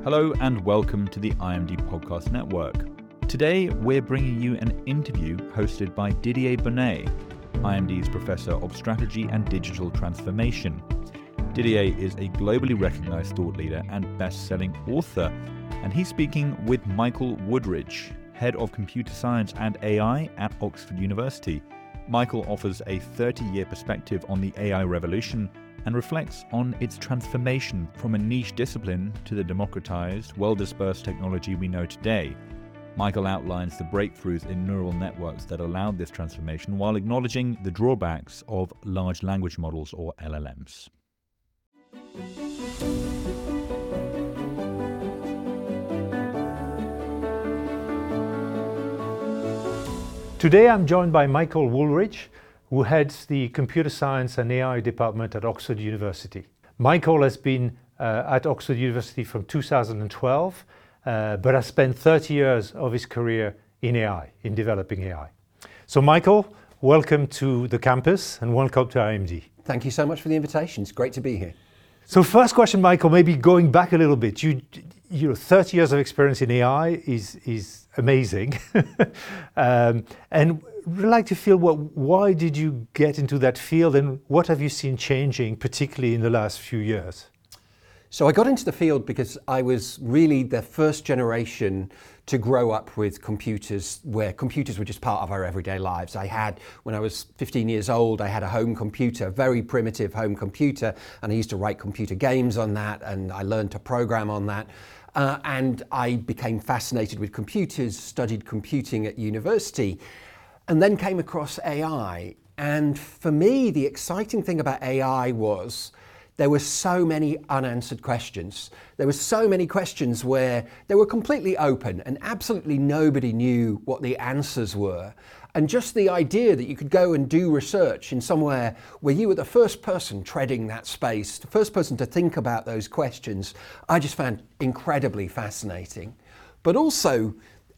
Hello and welcome to the IMD Podcast Network. Today we're bringing you an interview hosted by Didier Bonnet, IMD's Professor of Strategy and Digital Transformation. Didier is a globally recognized thought leader and best-selling author, and he's speaking with Michael Wooldridge, Head of Computer Science and AI at Oxford University. Michael offers a 30-year perspective on the AI revolution and reflects on its transformation from a niche discipline to the democratized, well-dispersed technology we know today. Michael outlines the breakthroughs in neural networks that allowed this transformation while acknowledging the drawbacks of large language models, or LLMs. Today I'm joined by Michael Wooldridge, who heads the Computer Science and AI department at Oxford University. Michael has been at Oxford University from 2012, but has spent 30 years of his career in AI, in developing AI. So Michael, welcome to the campus and welcome to IMD. Thank you so much for the invitation. It's great to be here. So first question, Michael, maybe going back a little bit, you know, 30 years of experience in AI is amazing. And I'd like to feel why did you get into that field and what have you seen changing, particularly in the last few years? So I got into the field because I was really the first generation to grow up with computers, where computers were just part of our everyday lives. When I was 15 years old, I had a home computer, a very primitive home computer, and I used to write computer games on that, and I learned to program on that. And I became fascinated with computers, studied computing at university, and then came across AI. And for me, the exciting thing about AI was there were so many unanswered questions. There were so many questions where they were completely open and absolutely nobody knew what the answers were. And just the idea that you could go and do research in somewhere where you were the first person treading that space, the first person to think about those questions, I just found incredibly fascinating. But also,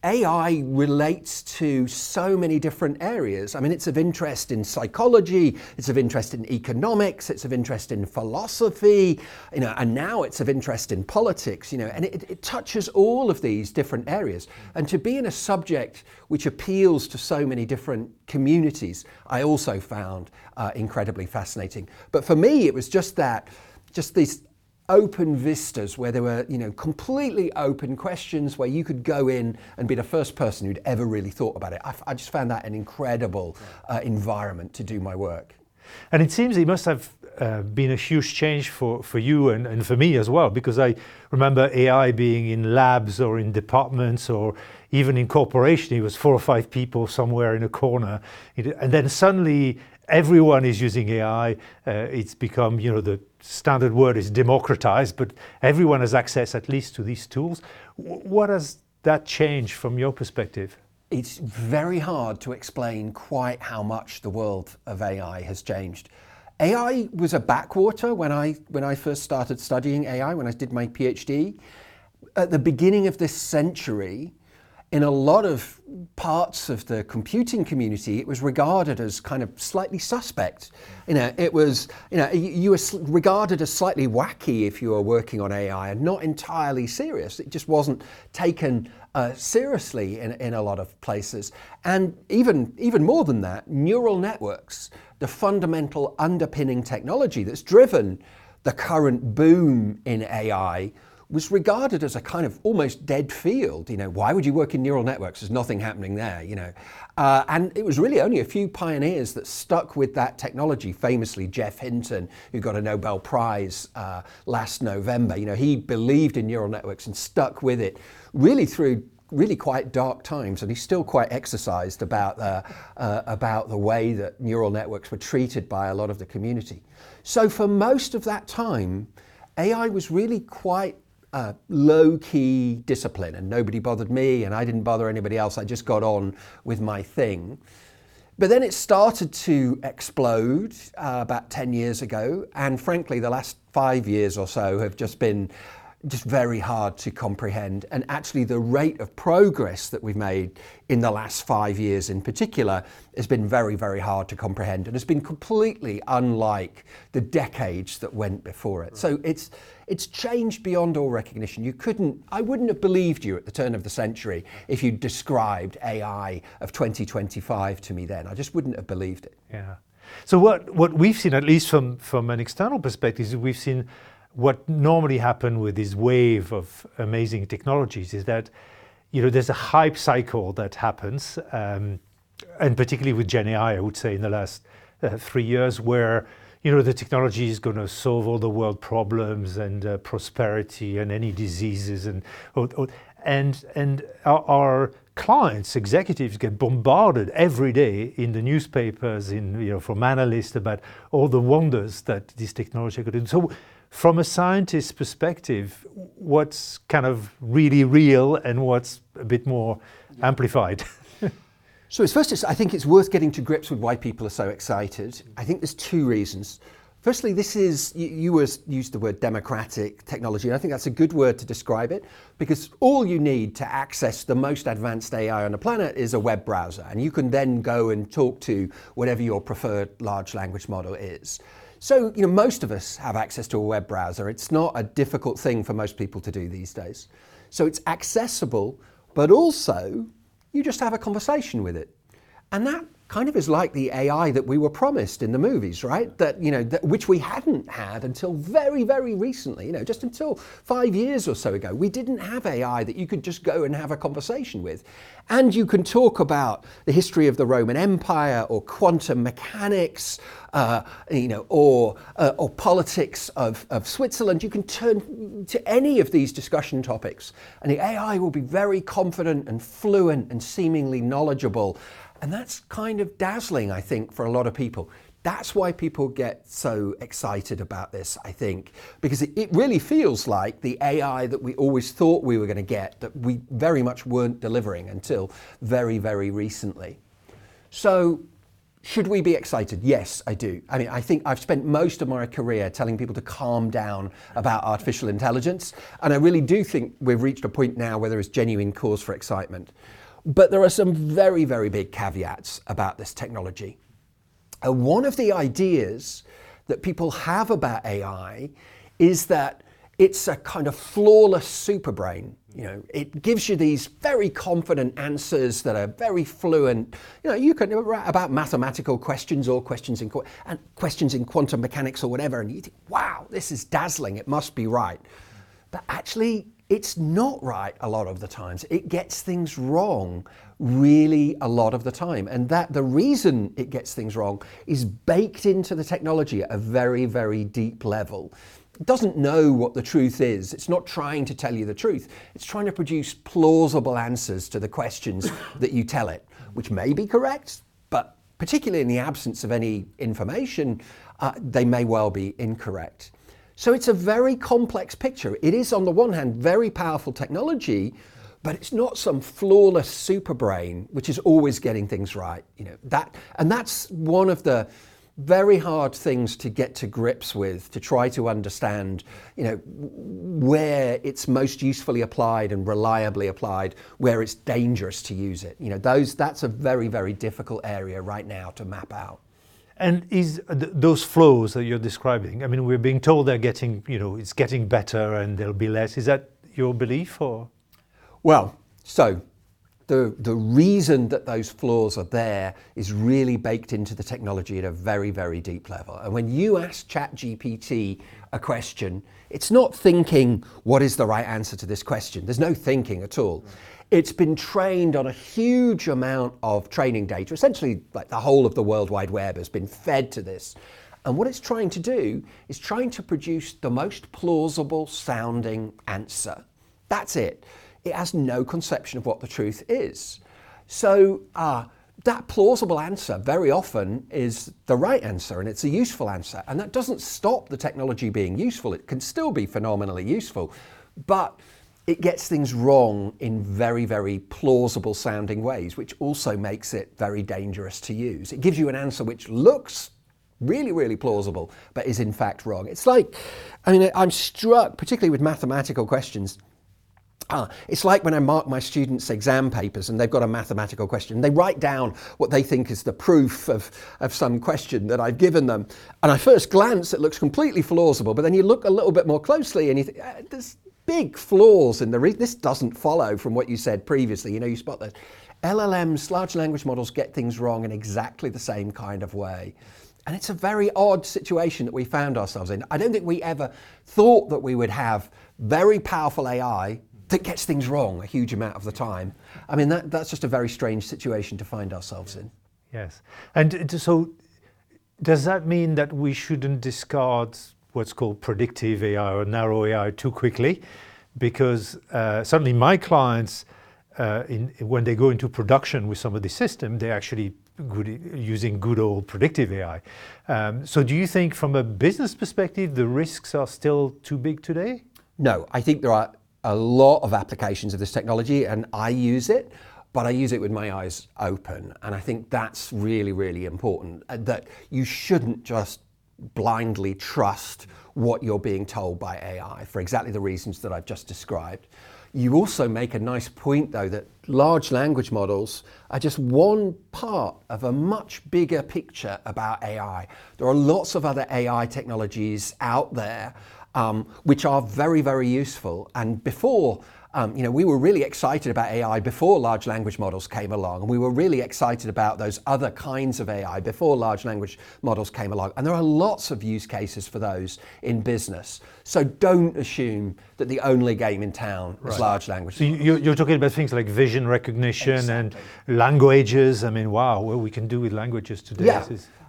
AI relates to so many different areas. I mean, it's of interest in psychology, it's of interest in economics, it's of interest in philosophy, and now it's of interest in politics, and it touches all of these different areas. And to be in a subject which appeals to so many different communities, I also found incredibly fascinating. But for me, it was just these open vistas where there were, completely open questions where you could go in and be the first person who'd ever really thought about it. I just found that an incredible environment to do my work. And it seems it must have been a huge change for you and for me as well, because I remember AI being in labs or in departments or even in corporation. It was 4 or 5 people somewhere in a corner. And then suddenly everyone is using AI. It's become, the standard word is democratized, but everyone has access at least to these tools. What has that changed from your perspective? It's very hard to explain quite how much the world of AI has changed. AI was a backwater when I first started studying AI, when I did my PhD. At the beginning of this century, in a lot of parts of the computing community, it was regarded as kind of slightly suspect. It was, you were regarded as slightly wacky if you were working on AI and not entirely serious. It just wasn't taken seriously in a lot of places. And even more than that, neural networks, the fundamental underpinning technology that's driven the current boom in AI, was regarded as a kind of almost dead field. Why would you work in neural networks? There's nothing happening there, And it was really only a few pioneers that stuck with that technology, famously Geoff Hinton, who got a Nobel Prize last November. He believed in neural networks and stuck with it really through really quite dark times, and he's still quite exercised about the way that neural networks were treated by a lot of the community. So for most of that time, AI was really quite low-key discipline, and nobody bothered me and I didn't bother anybody else. I just got on with my thing. But then it started to explode about 10 years ago, and frankly the last 5 years or so have just been just very hard to comprehend. And actually the rate of progress that we've made in the last 5 years in particular has been very, very hard to comprehend, and has been completely unlike the decades that went before it. Right. So it's changed beyond all recognition. I wouldn't have believed you at the turn of the century if you described AI of 2025 to me then. I just wouldn't have believed it. Yeah. So what we've seen, at least from an external perspective, is we've seen what normally happen with this wave of amazing technologies is that, there's a hype cycle that happens, and particularly with Gen AI, I would say in the last 3 years, where, the technology is going to solve all the world problems and prosperity and any diseases and our clients, executives get bombarded every day in the newspapers, from analysts about all the wonders that this technology could do. So from a scientist's perspective, what's kind of really real and what's a bit more amplified? So I think it's worth getting to grips with why people are so excited. I think there's 2 reasons. Firstly, this is, you used the word democratic technology, and I think that's a good word to describe it, because all you need to access the most advanced AI on the planet is a web browser, and you can then go and talk to whatever your preferred large language model is. So, most of us have access to a web browser. It's not a difficult thing for most people to do these days. So it's accessible, but also you just have a conversation with it. And that kind of is like the AI that we were promised in the movies, right? That, which we hadn't had until very, very recently, just until 5 years or so ago. We didn't have AI that you could just go and have a conversation with. And you can talk about the history of the Roman Empire or quantum mechanics, or politics of Switzerland. You can turn to any of these discussion topics, and the AI will be very confident and fluent and seemingly knowledgeable. And that's kind of dazzling, I think, for a lot of people. That's why people get so excited about this, I think, because it really feels like the AI that we always thought we were going to get, that we very much weren't delivering until very, very recently. So should we be excited? Yes, I do. I mean, I think I've spent most of my career telling people to calm down about artificial intelligence. And I really do think we've reached a point now where there is genuine cause for excitement. But there are some very, very big caveats about this technology. One of the ideas that people have about AI is that it's a kind of flawless superbrain. It gives you these very confident answers that are very fluent. You can write about mathematical questions or questions in quantum mechanics or whatever, and you think, wow, this is dazzling, it must be right. But actually, it's not right a lot of the times. It gets things wrong really a lot of the time. And that the reason it gets things wrong is baked into the technology at a very, very deep level. It doesn't know what the truth is. It's not trying to tell you the truth. It's trying to produce plausible answers to the questions that you tell it, which may be correct, but particularly in the absence of any information, they may well be incorrect. So it's a very complex picture. It is, on the one hand, very powerful technology, but it's not some flawless superbrain which is always getting things right. That's one of the very hard things to get to grips with, to try to understand, where it's most usefully applied and reliably applied, where it's dangerous to use it. That's a very, very difficult area right now to map out. And is those flows that you're describing, I mean, we're being told they're getting, it's getting better and there'll be less. Is that your belief, or? Well, so the reason that those flaws are there is really baked into the technology at a very, very deep level. And when you ask ChatGPT a question, it's not thinking, what is the right answer to this question? There's no thinking at all. Right. It's been trained on a huge amount of training data. Essentially, like the whole of the World Wide Web has been fed to this. And what it's trying to do is trying to produce the most plausible sounding answer. That's it. It has no conception of what the truth is. So that plausible answer very often is the right answer, and it's a useful answer. And that doesn't stop the technology being useful. It can still be phenomenally useful, but it gets things wrong in very, very plausible sounding ways, which also makes it very dangerous to use. It gives you an answer which looks really, really plausible, but is in fact wrong. It's like, I mean, I'm struck, particularly with mathematical questions. It's like when I mark my students' exam papers and they've got a mathematical question. They write down what they think is the proof of some question that I've given them. And at first glance, it looks completely plausible, but then you look a little bit more closely and you think, there's big flaws in this doesn't follow from what you said previously. You spot that LLMs, large language models, get things wrong in exactly the same kind of way. And it's a very odd situation that we found ourselves in. I don't think we ever thought that we would have very powerful AI that gets things wrong a huge amount of the time. I mean, that's just a very strange situation to find ourselves in. Yes. And so does that mean that we shouldn't discard what's called predictive AI or narrow AI too quickly? Because certainly my clients, when they go into production with some of the system, they're actually using good old predictive AI. So do you think from a business perspective, the risks are still too big today? No, I think there are a lot of applications of this technology and I use it, but I use it with my eyes open. And I think that's really, really important, that you shouldn't just blindly trust what you're being told by AI for exactly the reasons that I've just described. You also make a nice point though that large language models are just one part of a much bigger picture about AI. There are lots of other AI technologies out there which are very, very useful. And before, we were really excited about AI before large language models came along. And we were really excited about those other kinds of AI before large language models came along. And there are lots of use cases for those in business. So don't assume that the only game in town is large language models. So you're talking about things like vision recognition and languages. I mean, wow, what we can do with languages today. Yeah.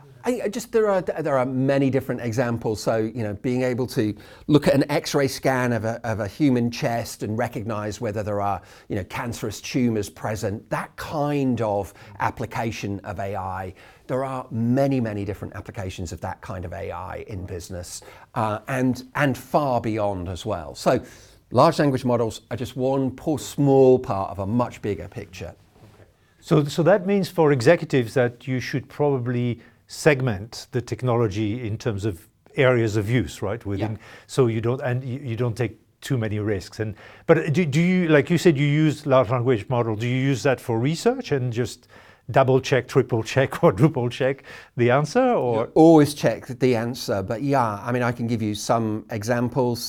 There are many different examples. So being able to look at an X-ray scan of a human chest and recognize whether there are cancerous tumors present. That kind of application of AI. There are many, many different applications of that kind of AI in business, and far beyond as well. So large language models are just one small part of a much bigger picture. So that means for executives that you should probably segment the technology in terms of areas of use, right? So you don't take too many risks. But do you, like you said, you use large language model? Do you use that for research and just double check, triple check, quadruple check the answer, or always check the answer? But yeah, I mean, I can give you some examples.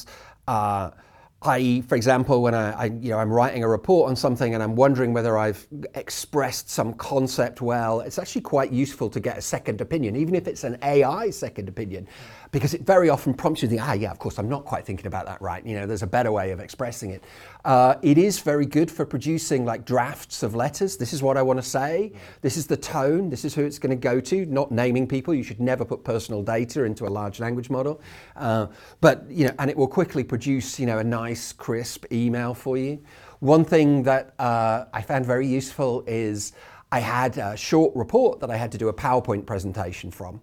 For example, when I'm writing a report on something and I'm wondering whether I've expressed some concept well, it's actually quite useful to get a second opinion, even if it's an AI second opinion, because it very often prompts you to think, of course, I'm not quite thinking about that right. There's a better way of expressing it. It is very good for producing like drafts of letters. This is what I want to say. This is the tone. This is who it's going to go to. Not naming people. You should never put personal data into a large language model. But and it will quickly produce a nice, crisp email for you. One thing that I found very useful is I had a short report that I had to do a PowerPoint presentation from,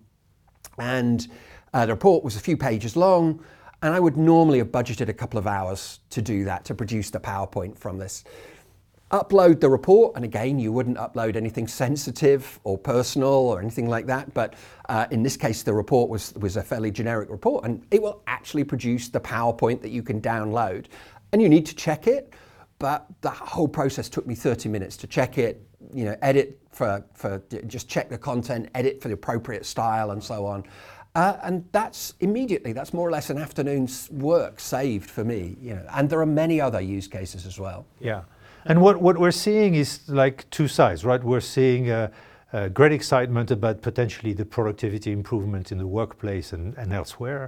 and the report was a few pages long, and I would normally have budgeted a couple of hours to do that, to produce the PowerPoint from this. Upload the report, and again, you wouldn't upload anything sensitive or personal or anything like that, but in this case, the report was a fairly generic report, and it will actually produce the PowerPoint that you can download. And you need to check it, but the whole process took me 30 minutes to check it, edit for just check the content, edit for the appropriate style and so on. And that's more or less an afternoon's work saved for me, and there are many other use cases as well. Yeah. And what we're seeing is like two sides, right? We're seeing great excitement about potentially the productivity improvement in the workplace and elsewhere.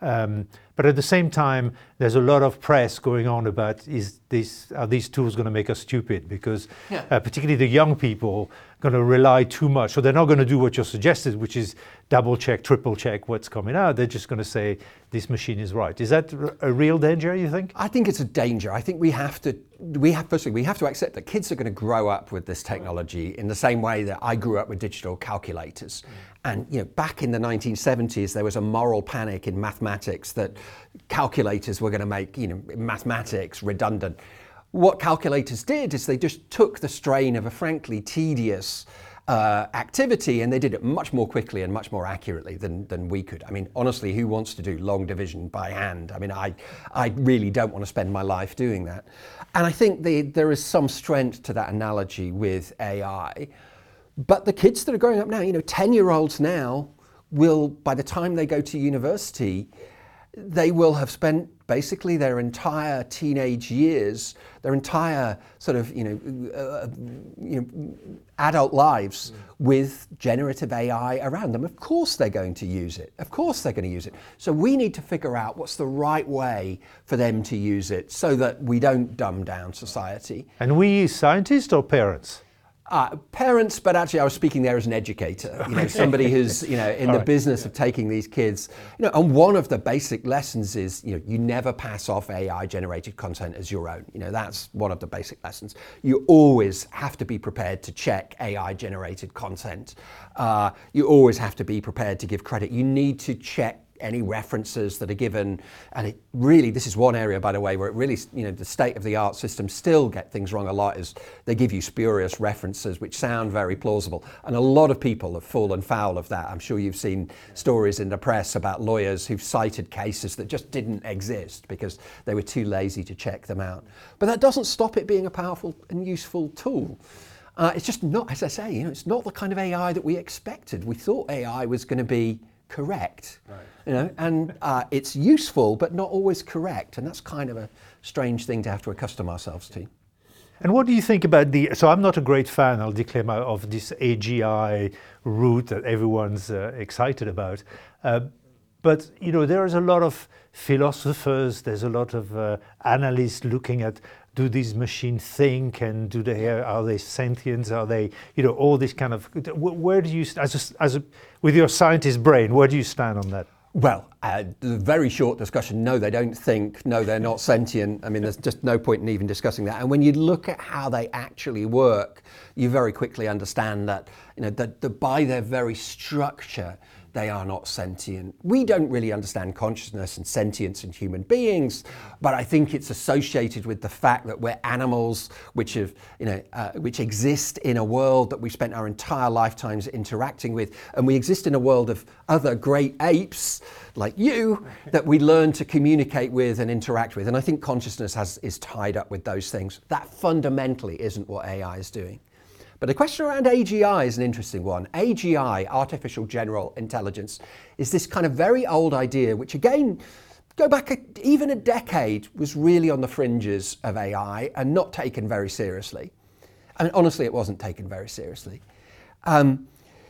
But at the same time, there's a lot of press going on about are these tools going to make us stupid? Because particularly the young people going to rely too much. So they're not going to do what you suggested, which is double check, triple check what's coming out. They're just going to say this machine is right. Is that a real danger, you think? I think it's a danger. I think we have to accept that kids are going to grow up with this technology in the same way that I grew up with digital calculators. And back in the 1970s, there was a moral panic in mathematics that calculators were going to make mathematics redundant. What calculators did is they just took the strain of a frankly tedious activity, and they did it much more quickly and much more accurately than we could. I mean, honestly, who wants to do long division by hand? I mean, I really don't want to spend my life doing that. And I think there is some strength to that analogy with AI. But the kids that are growing up now, 10-year-olds now will, by the time they go to university, they will have spent basically their entire teenage years, their entire sort of, adult lives with generative AI around them. Of course they're going to use it. Of course they're going to use it. So we need to figure out what's the right way for them to use it so that we don't dumb down society. And we scientists or parents? Parents, but actually I was speaking there as an educator, somebody who's, in the business of taking these kids, and one of the basic lessons is, you never pass off AI generated content as your own. That's one of the basic lessons. You always have to be prepared to check AI generated content. You always have to be prepared to give credit. You need to check any references that are given, and it really, this is one area, by the way, where it really, the state-of-the-art systems still get things wrong a lot, is they give you spurious references which sound very plausible, and a lot of people have fallen foul of that. I'm sure you've seen stories in the press about lawyers who've cited cases that just didn't exist because they were too lazy to check them out. But that doesn't stop it being a powerful and useful tool. It's just not, as I say, it's not the kind of AI that we expected. We thought AI was going to be correct, and it's useful but not always correct, and that's kind of a strange thing to have to accustom ourselves to. And what do you think about so I'm not a great fan, I'll declare, of this AGI route that everyone's excited about, but there is a lot of philosophers, there's a lot of analysts looking at, do these machines think, and are they sentient? Are they, all this kind of, where do you, with your scientist brain, where do you stand on that? Well, the very short discussion, no, they don't think, no, they're not sentient. I mean, there's just no point in even discussing that. And when you look at how they actually work, you very quickly understand that, that by their very structure, they are not sentient. We don't really understand consciousness and sentience in human beings, but I think it's associated with the fact that we're animals which exist in a world that we spent our entire lifetimes interacting with, and we exist in a world of other great apes like you that we learn to communicate with and interact with. And I think consciousness is tied up with those things. That fundamentally isn't what AI is doing. But the question around AGI is an interesting one. AGI, Artificial General Intelligence, is this kind of very old idea, which again, go back even a decade, was really on the fringes of AI and not taken very seriously. I mean, honestly, it wasn't taken very seriously. And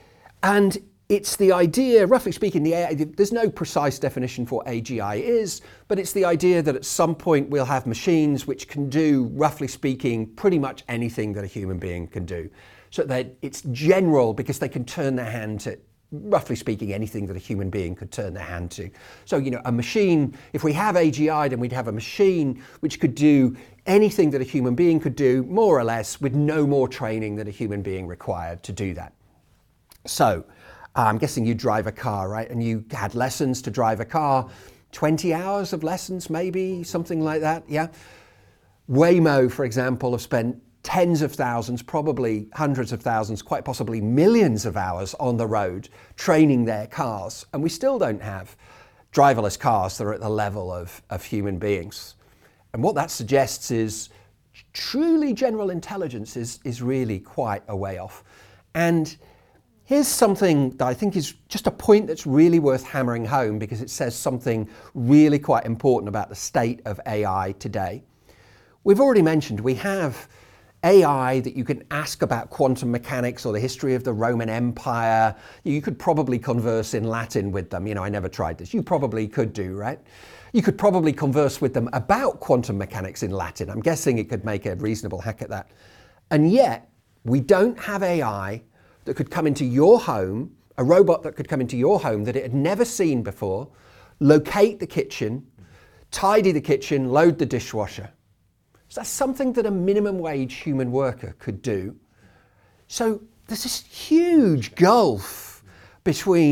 it's the idea, roughly speaking, there's no precise definition for what AGI is, but it's the idea that at some point we'll have machines which can do, roughly speaking, pretty much anything that a human being can do. So that it's general because they can turn their hand to, roughly speaking, anything that a human being could turn their hand to. So, a machine, if we have AGI, then we'd have a machine which could do anything that a human being could do, more or less, with no more training than a human being required to do that. So, I'm guessing you drive a car, right? And you had lessons to drive a car, 20 hours of lessons, maybe, something like that, yeah? Waymo, for example, have spent tens of thousands, probably hundreds of thousands, quite possibly millions of hours on the road training their cars. And we still don't have driverless cars that are at the level of human beings. And what that suggests is truly general intelligence is really quite a way off. And here's something that I think is just a point that's really worth hammering home because it says something really quite important about the state of AI today. We've already mentioned we have AI that you can ask about quantum mechanics or the history of the Roman Empire. You could probably converse in Latin with them. I never tried this. You probably could do, right? You could probably converse with them about quantum mechanics in Latin. I'm guessing it could make a reasonable hack at that. And yet, we don't have AI that could come into your home, a robot that could come into your home that it had never seen before, locate the kitchen, tidy the kitchen, load the dishwasher. So that's something that a minimum wage human worker could do. So there's this huge gulf between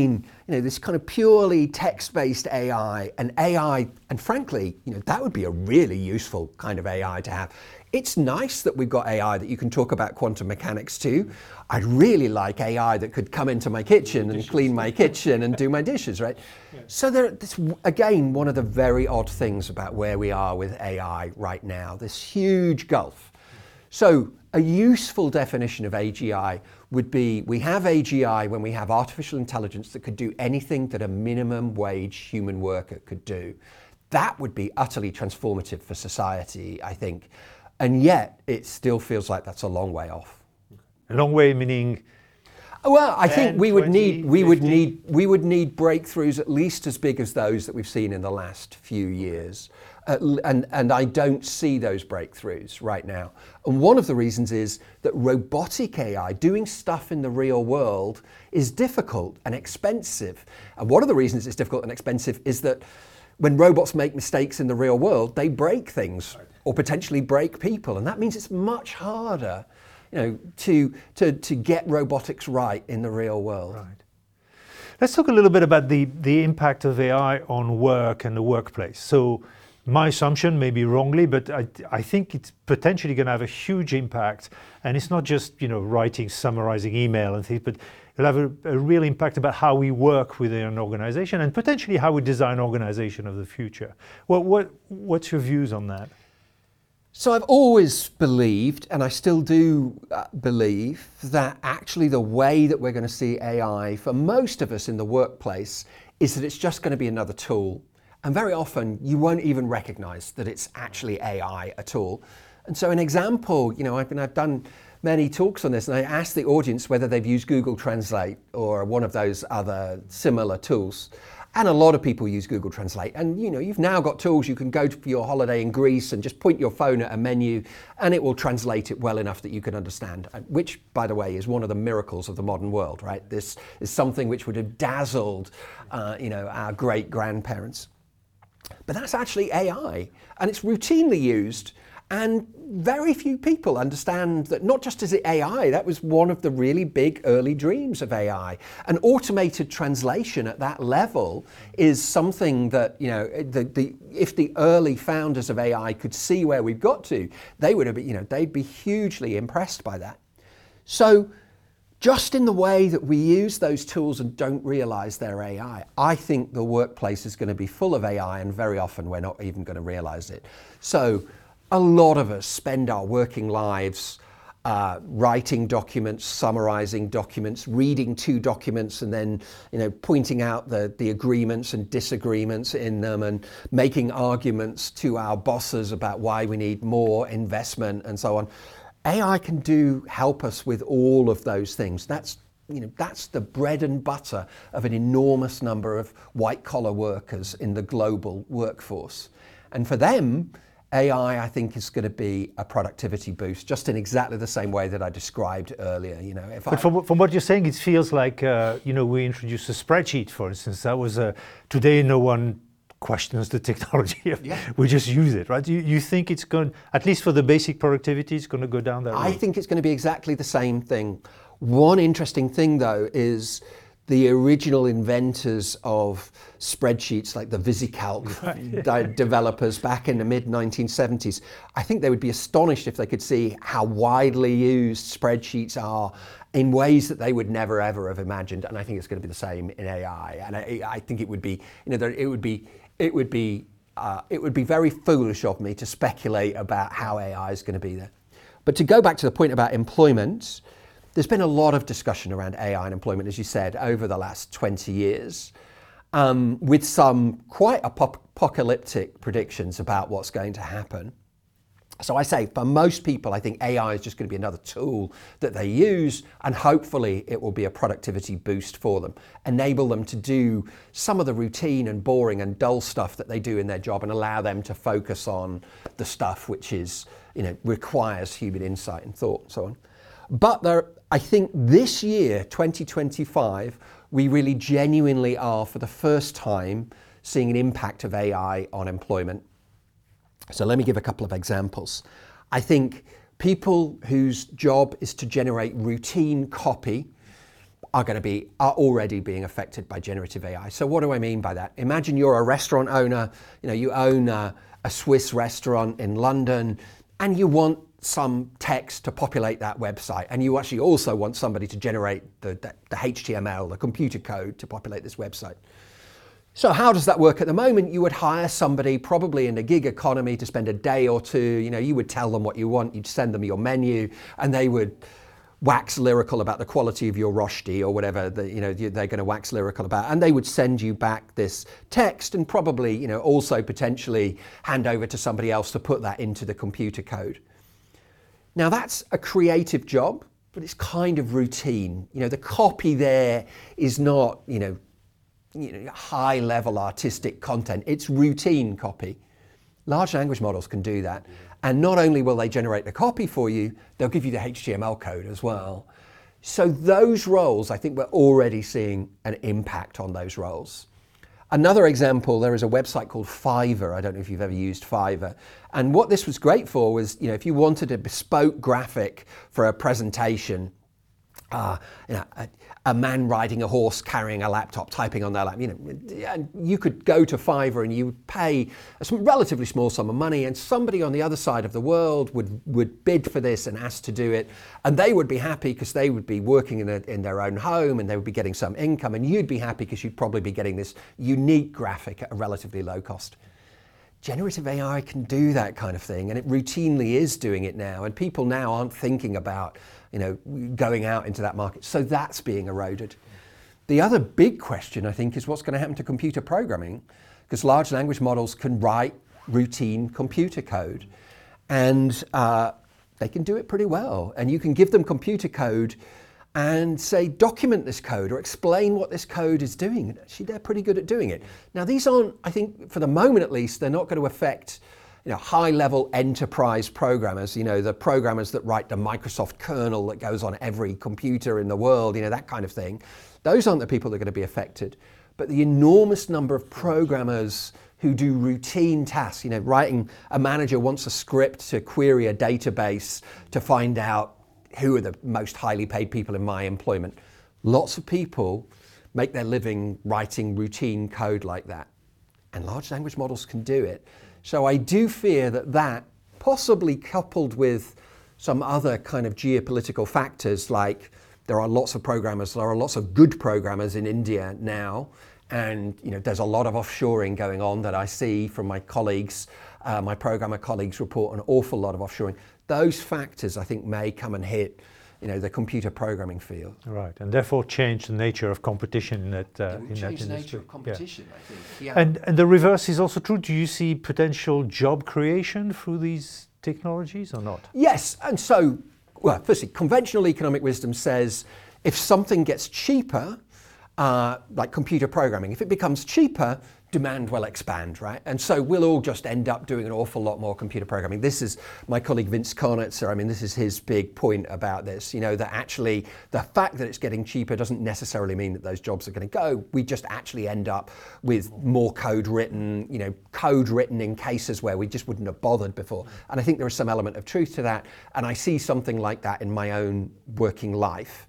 this kind of purely text-based AI, and frankly, that would be a really useful kind of AI to have. It's nice that we've got AI that you can talk about quantum mechanics to. I'd really like AI that could come into my kitchen and clean my kitchen and do my dishes, right? Yeah. So that's, again, one of the very odd things about where we are with AI right now, this huge gulf. So a useful definition of AGI would be, we have AGI when we have artificial intelligence that could do anything that a minimum wage human worker could do. That would be utterly transformative for society, I think. And yet, it still feels like that's a long way off. A long way meaning? Well, I think we would need breakthroughs at least as big as those that we've seen in the last few years, and I don't see those breakthroughs right now. And one of the reasons is that robotic AI, doing stuff in the real world, is difficult and expensive. And one of the reasons it's difficult and expensive is that when robots make mistakes in the real world, they break things or potentially break people, and that means it's much harder, to get robotics right in the real world. Right. Let's talk a little bit about the impact of AI on work and the workplace. So my assumption, maybe wrongly, but I think it's potentially going to have a huge impact, and it's not just writing, summarizing email and things, but it'll have a real impact about how we work within an organization and potentially how we design organization of the future. What's your views on that? So I've always believed, and I still do believe, that actually the way that we're going to see AI for most of us in the workplace is that it's just going to be another tool. And very often you won't even recognize that it's actually AI at all. And so an example, I've done many talks on this, and I asked the audience whether they've used Google Translate or one of those other similar tools. And a lot of people use Google Translate. And you've now got tools, you can go for your holiday in Greece and just point your phone at a menu and it will translate it well enough that you can understand, which, by the way, is one of the miracles of the modern world, right? This is something which would have dazzled, our great-grandparents. But that's actually AI, and it's routinely used. And very few people understand that not just is it AI, that was one of the really big early dreams of AI. An automated translation at that level is something that, if the early founders of AI could see where we've got to, they would have been, they'd be hugely impressed by that. So just in the way that we use those tools and don't realize they're AI, I think the workplace is going to be full of AI, and very often we're not even going to realize it. So a lot of us spend our working lives writing documents, summarizing documents, reading two documents, and then pointing out the agreements and disagreements in them, and making arguments to our bosses about why we need more investment and so on. AI can help us with all of those things. That's the bread and butter of an enormous number of white-collar workers in the global workforce. And for them, AI, I think, is going to be a productivity boost, just in exactly the same way that I described earlier. But from what you're saying, it feels like we introduced a spreadsheet, for instance. That was today. No one questions the technology. Yeah. We just use it, right? You think it's going, at least for the basic productivity, it's going to go down that road? I think it's going to be exactly the same thing. One interesting thing, though, is the original inventors of spreadsheets, like the VisiCalc developers back in the mid-1970s, I think they would be astonished if they could see how widely used spreadsheets are in ways that they would never ever have imagined. And I think it's going to be the same in AI. And I think it would be, it would be very foolish of me to speculate about how AI is going to be there. But to go back to the point about employment, there's been a lot of discussion around AI and employment, as you said, over the last 20 years, with some quite apocalyptic predictions about what's going to happen. So I say, for most people, I think AI is just going to be another tool that they use, and hopefully it will be a productivity boost for them, enable them to do some of the routine and boring and dull stuff that they do in their job, and allow them to focus on the stuff which is, requires human insight and thought and so on. But I think this year, 2025, we really genuinely are, for the first time, seeing an impact of AI on employment. So let me give a couple of examples. I think people whose job is to generate routine copy, are already being affected by generative AI. So what do I mean by that? Imagine you're a restaurant owner, you own a Swiss restaurant in London, and you want some text to populate that website, and you actually also want somebody to generate the HTML, the computer code to populate this website. So how does that work at the moment? You would hire somebody probably in a gig economy to spend a day or two, you would tell them what you want, you'd send them your menu, and they would wax lyrical about the quality of your roshti or whatever they're going to wax lyrical about, and they would send you back this text and probably also potentially hand over to somebody else to put that into the computer code. Now that's a creative job, but it's kind of routine. The copy there is not high level artistic content, it's routine copy. Large language models can do that. And not only will they generate the copy for you, they'll give you the HTML code as well. So those roles, I think we're already seeing an impact on those roles. Another example, there is a website called Fiverr. I don't know if you've ever used Fiverr. And what this was great for was, if you wanted a bespoke graphic for a presentation, a man riding a horse carrying a laptop, typing on their lap, you could go to Fiverr and you would pay a relatively small sum of money, and somebody on the other side of the world would bid for this and ask to do it, and they would be happy because they would be working in their own home and they would be getting some income, and you'd be happy because you'd probably be getting this unique graphic at a relatively low cost. Generative AI can do that kind of thing, and it routinely is doing it now, and people now aren't thinking about going out into that market. So that's being eroded. The other big question, I think, is what's going to happen to computer programming, because large language models can write routine computer code, and they can do it pretty well. And you can give them computer code and say, document this code or explain what this code is doing. And actually, they're pretty good at doing it. Now, these aren't, I think, for the moment at least, they're not going to affect high-level enterprise programmers, the programmers that write the Microsoft kernel that goes on every computer in the world, that kind of thing. Those aren't the people that are going to be affected. But the enormous number of programmers who do routine tasks, a manager wants a script to query a database to find out who are the most highly paid people in my employment. Lots of people make their living writing routine code like that. And large language models can do it. So I do fear that possibly coupled with some other kind of geopolitical factors, like there are lots of good programmers in India now, and there's a lot of offshoring going on that I see from my colleagues. My programmer colleagues report an awful lot of offshoring. Those factors, I think, may come and hit the computer programming field. Right, and therefore change the nature of competition in that industry. Change the nature of competition, I think. Yeah. And the reverse is also true. Do you see potential job creation through these technologies or not? Yes, and so, firstly, conventional economic wisdom says if something gets cheaper, like computer programming, if it becomes cheaper, demand will expand, right? And so we'll all just end up doing an awful lot more computer programming. This is my colleague Vince Konitzer. This is his big point about this, that actually the fact that it's getting cheaper doesn't necessarily mean that those jobs are going to go. We just actually end up with more code written, in cases where we just wouldn't have bothered before. And I think there is some element of truth to that. And I see something like that in my own working life.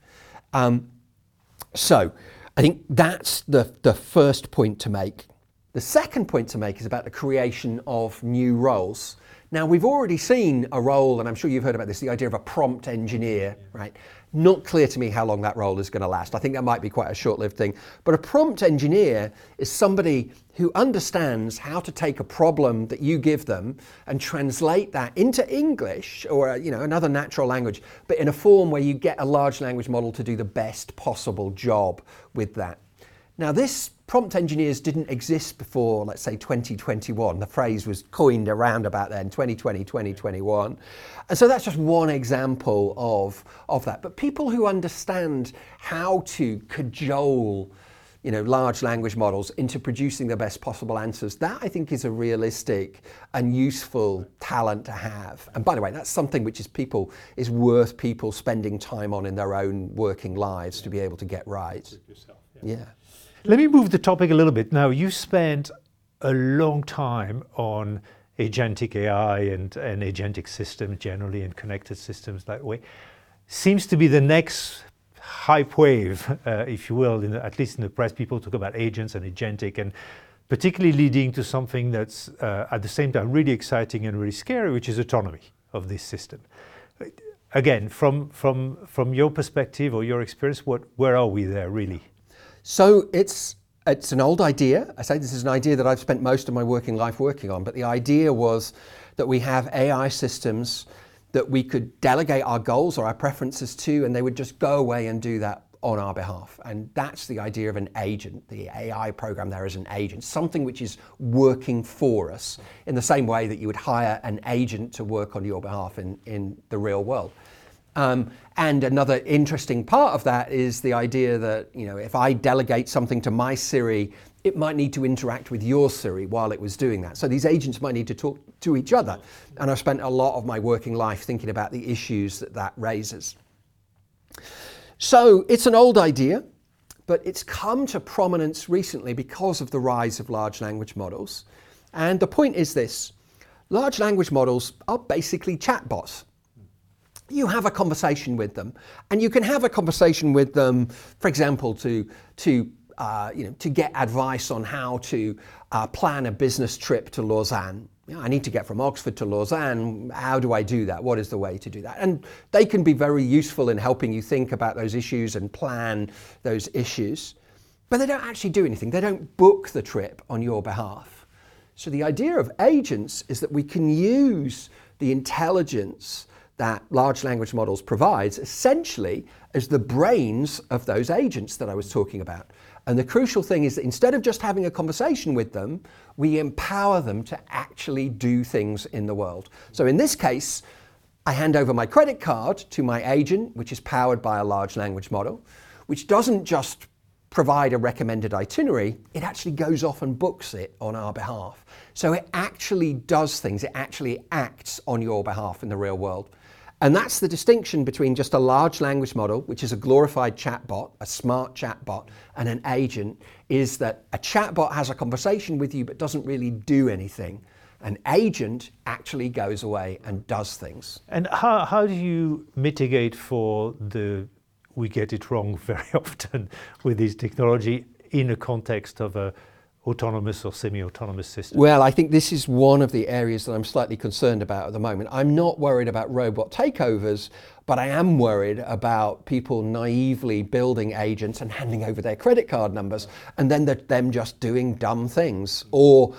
So I think that's the first point to make. The second point to make is about the creation of new roles. Now, we've already seen a role, and I'm sure you've heard about this, the idea of a prompt engineer, right? Not clear to me how long that role is going to last. I think that might be quite a short-lived thing. But a prompt engineer is somebody who understands how to take a problem that you give them and translate that into English or another natural language, but in a form where you get a large language model to do the best possible job with that. Now, this prompt engineers didn't exist before, let's say, 2021. The phrase was coined around about then, 2020, 2021. And so that's just one example of that. But people who understand how to cajole, large language models into producing the best possible answers, that I think is a realistic and useful talent to have. And by the way, that's something which is worth people spending time on in their own working lives to be able to get right. Yeah. Let me move the topic a little bit. Now, you spent a long time on agentic AI and agentic systems generally and connected systems that way. Seems to be the next hype wave, if you will, at least in the press, people talk about agents and agentic, and particularly leading to something that's at the same time really exciting and really scary, which is autonomy of this system. Again, from your perspective or your experience, where are we there really? So it's an old idea. I say this is an idea that I've spent most of my working life working on, but the idea was that we have AI systems that we could delegate our goals or our preferences to, and they would just go away and do that on our behalf. And that's the idea of an agent. The AI program there is an agent, something which is working for us in the same way that you would hire an agent to work on your behalf in the real world. And another interesting part of that is the idea that, if I delegate something to my Siri, it might need to interact with your Siri while it was doing that. So these agents might need to talk to each other. And I've spent a lot of my working life thinking about the issues that raises. So it's an old idea, but it's come to prominence recently because of the rise of large language models. And the point is this: large language models are basically chatbots. You have a conversation with them, and you can have a conversation with them, for example, to get advice on how to plan a business trip to Lausanne. I need to get from Oxford to Lausanne. How do I do that? What is the way to do that? And they can be very useful in helping you think about those issues and plan those issues, but they don't actually do anything. They don't book the trip on your behalf. So the idea of agents is that we can use the intelligence that large language models provides essentially as the brains of those agents that I was talking about. And the crucial thing is that instead of just having a conversation with them, we empower them to actually do things in the world. So in this case, I hand over my credit card to my agent, which is powered by a large language model, which doesn't just provide a recommended itinerary, it actually goes off and books it on our behalf. So it actually does things, it actually acts on your behalf in the real world. And that's the distinction between just a large language model, which is a glorified chatbot, a smart chatbot, and an agent, is that a chatbot has a conversation with you but doesn't really do anything. An agent actually goes away and does things. And how do you mitigate for we get it wrong very often with this technology in a context of a autonomous or semi-autonomous system? Well, I think this is one of the areas that I'm slightly concerned about at the moment. I'm not worried about robot takeovers, but I am worried about people naively building agents and handing over their credit card numbers, and then them just doing dumb things, or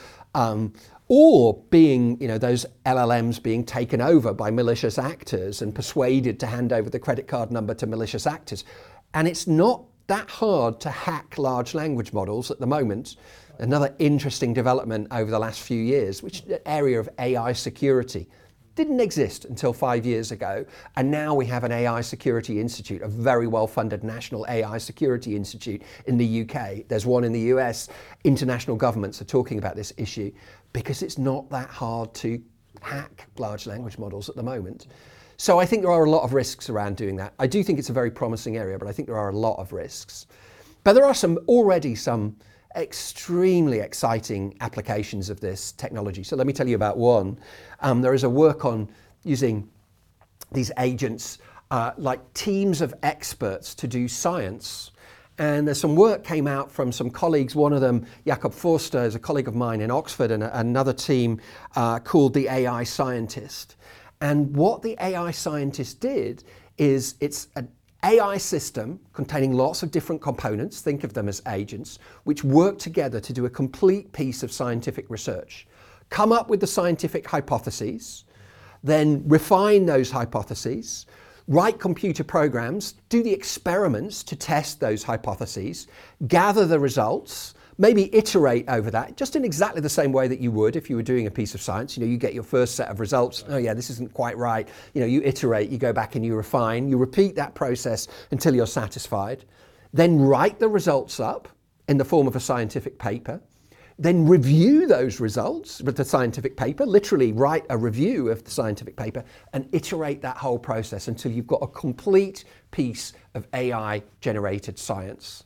being, those LLMs being taken over by malicious actors and persuaded to hand over the credit card number to malicious actors. And it's not that hard to hack large language models at the moment. Another interesting development over the last few years, which is the area of AI security. Didn't exist until 5 years ago, and now we have an AI Security Institute, a very well-funded national AI Security Institute in the UK. There's one in the US. International governments are talking about this issue because it's not that hard to hack large language models at the moment. So I think there are a lot of risks around doing that. I do think it's a very promising area, but I think there are a lot of risks. But there are already some extremely exciting applications of this technology. So let me tell you about one. There is a work on using these agents like teams of experts to do science. And there's some work came out from some colleagues. One of them, Jakob Forster, is a colleague of mine in Oxford, and another team called the AI Scientist. And what the AI Scientist did is it's an AI system containing lots of different components, think of them as agents, which work together to do a complete piece of scientific research. Come up with the scientific hypotheses, then refine those hypotheses, write computer programs, do the experiments to test those hypotheses, gather the results, maybe iterate over that, just in exactly the same way that you would if you were doing a piece of science. You get your first set of results. Oh yeah, this isn't quite right. You iterate, you go back and you refine, you repeat that process until you're satisfied. Then write the results up in the form of a scientific paper. Then review those results with the scientific paper, literally write a review of the scientific paper and iterate that whole process until you've got a complete piece of AI-generated science.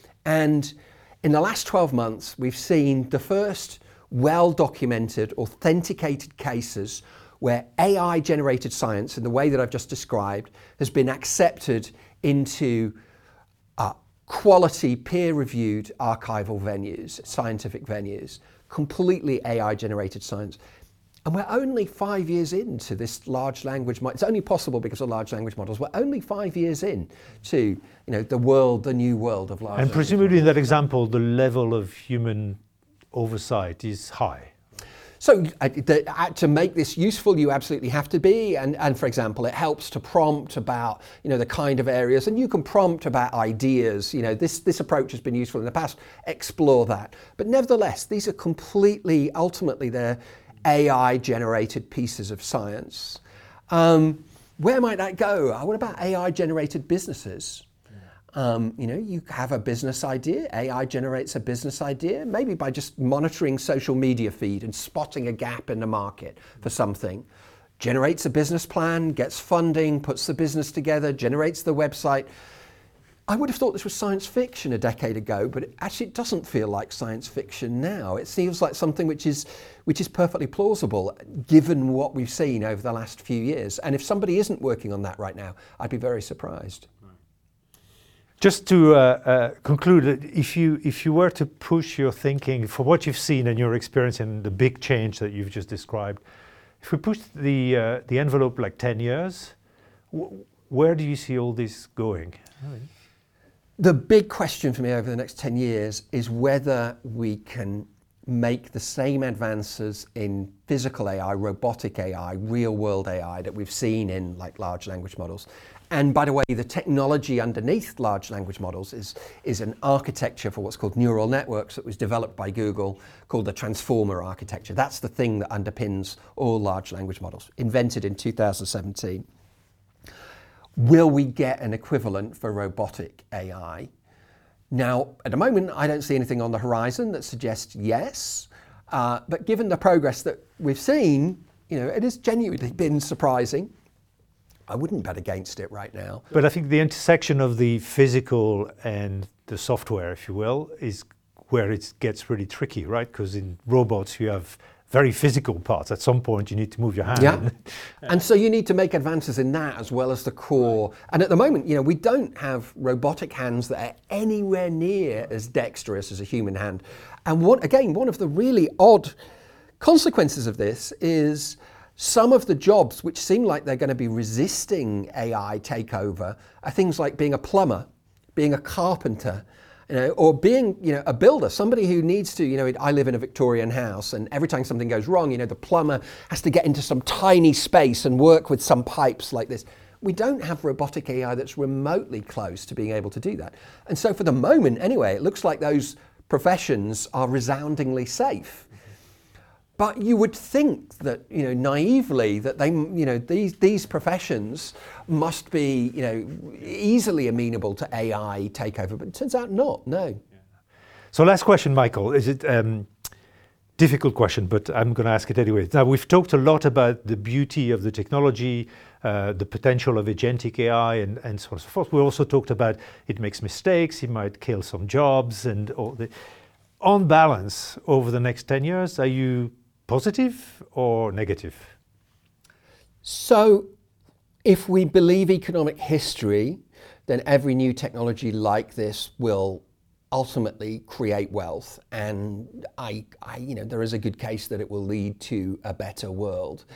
And in the last 12 months, we've seen the first well-documented, authenticated cases where AI-generated science, in the way that I've just described, has been accepted into quality, peer-reviewed archival venues, scientific venues, completely AI-generated science. And we're only 5 years into this large language model. It's only possible because of large language models. We're only 5 years in to the new world of large language models. And presumably in that example, the level of human oversight is high. So to make this useful, you absolutely have to be. And for example, it helps to prompt about the kind of areas, and you can prompt about ideas. This approach has been useful in the past. Explore that. But nevertheless, these are ultimately they're AI-generated pieces of science. Where might that go? What about AI-generated businesses? You have a business idea, AI generates a business idea, maybe by just monitoring social media feed and spotting a gap in the market for something. Generates a business plan, gets funding, puts the business together, generates the website. I would have thought this was science fiction a decade ago, but it doesn't feel like science fiction now. It feels like something which is perfectly plausible, given what we've seen over the last few years. And if somebody isn't working on that right now, I'd be very surprised. Just to conclude, if you were to push your thinking for what you've seen and your experience and the big change that you've just described, if we push the envelope like 10 years, where do you see all this going? The big question for me over the next 10 years is whether we can make the same advances in physical AI, robotic AI, real-world AI that we've seen in large language models. And by the way, the technology underneath large language models is an architecture for what's called neural networks that was developed by Google, called the transformer architecture. That's the thing that underpins all large language models, invented in 2017. Will we get an equivalent for robotic AI? Now, at the moment, I don't see anything on the horizon that suggests yes. But given the progress that we've seen, it has genuinely been surprising. I wouldn't bet against it right now. But I think the intersection of the physical and the software, if you will, is where it gets really tricky, right? Because in robots, you have very physical parts. At some point, you need to move your hand. Yeah. And so you need to make advances in that as well as the core. And at the moment, we don't have robotic hands that are anywhere near as dexterous as a human hand. And one of the really odd consequences of this is some of the jobs which seem like they're going to be resisting AI takeover are things like being a plumber, being a carpenter, or being a builder, somebody who needs to, I live in a Victorian house, and every time something goes wrong, the plumber has to get into some tiny space and work with some pipes like this. We don't have robotic AI that's remotely close to being able to do that. And so for the moment, anyway, it looks like those professions are resoundingly safe. But you would think that, naively, that these professions must be, easily amenable to AI takeover. But it turns out not. No. So last question, Michael. Is it difficult question? But I'm going to ask it anyway. Now we've talked a lot about the beauty of the technology, the potential of agentic AI, and so on and so forth. We also talked about it makes mistakes. It might kill some jobs, and all the. On balance, over the next 10 years, are you positive or negative? So if we believe economic history, then every new technology like this will ultimately create wealth. And there is a good case that it will lead to a better world.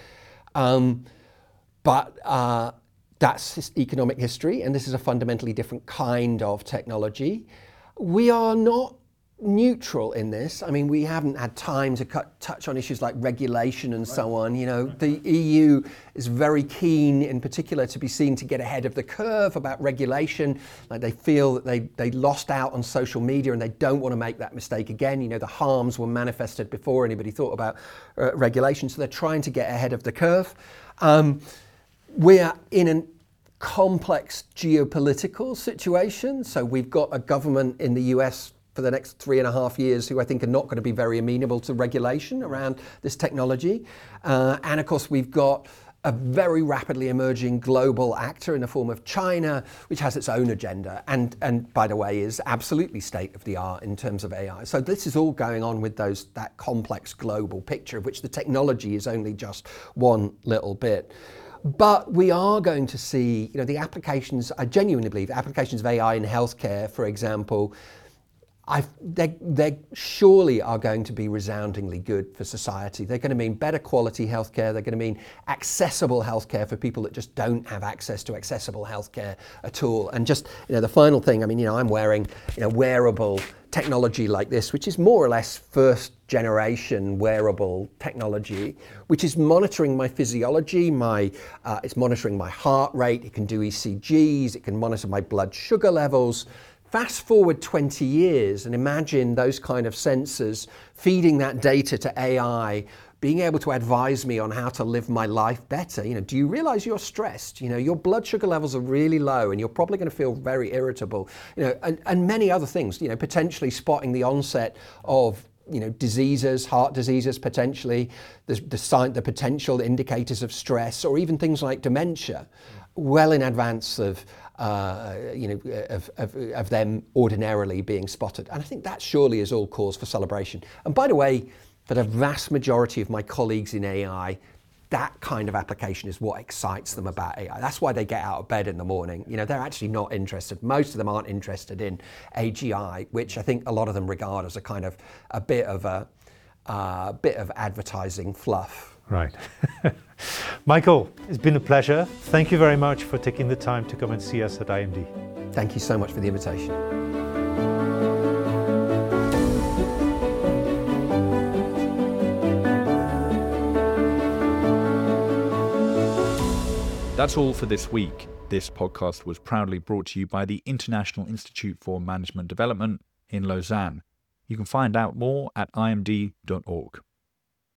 But that's economic history, and this is a fundamentally different kind of technology. We are not neutral in this. I mean, we haven't had time to touch on issues like regulation and so on. The EU is very keen, in particular, to be seen to get ahead of the curve about regulation. Like they feel that they lost out on social media and they don't want to make that mistake again. The harms were manifested before anybody thought about regulation, so they're trying to get ahead of the curve. We're in a complex geopolitical situation. So we've got a government in the US for the next 3.5 years who I think are not going to be very amenable to regulation around this technology. And of course, we've got a very rapidly emerging global actor in the form of China, which has its own agenda and by the way, is absolutely state of the art in terms of AI. So this is all going on with that complex global picture of which the technology is only just one little bit. But we are going to see, the applications, I genuinely believe, applications of AI in healthcare, for example, they surely are going to be resoundingly good for society. They're going to mean better quality healthcare. They're going to mean accessible healthcare for people that just don't have access to accessible healthcare at all. And just, the final thing, I'm wearing, wearable technology like this, which is more or less first generation wearable technology, which is monitoring my physiology, it's monitoring my heart rate, it can do ECGs, it can monitor my blood sugar levels. Fast forward 20 years and imagine those kind of sensors feeding that data to AI, being able to advise me on how to live my life better. Do you realize you're stressed? Your blood sugar levels are really low and you're probably going to feel very irritable, and many other things, potentially spotting the onset of diseases, heart diseases, potentially, the potential indicators of stress, or even things like dementia, well in advance of them ordinarily being spotted. And I think that surely is all cause for celebration. And by the way, for the vast majority of my colleagues in AI, that kind of application is what excites them about AI. That's why they get out of bed in the morning. They're actually not interested. Most of them aren't interested in AGI, which I think a lot of them regard as a bit of advertising fluff. Right. Michael, it's been a pleasure. Thank you very much for taking the time to come and see us at IMD. Thank you so much for the invitation. That's all for this week. This podcast was proudly brought to you by the International Institute for Management Development in Lausanne. You can find out more at imd.org.